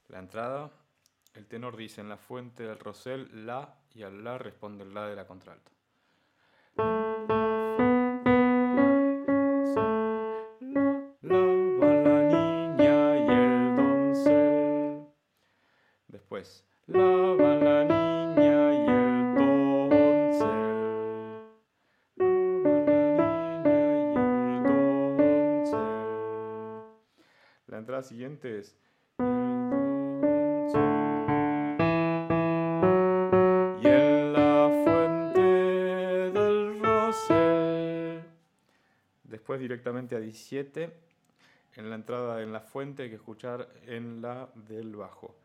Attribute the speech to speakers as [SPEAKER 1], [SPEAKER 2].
[SPEAKER 1] La entrada, el tenor dice en la fuente del Rosel la y al la responde el la de la contralto. La va la niña y el doncel. Después, la va la niña y el doncel. La va la niña y el doncel. La entrada siguiente es y en la fuente del Rosel. Después directamente a 17. En la entrada en la fuente hay que escuchar en la del bajo.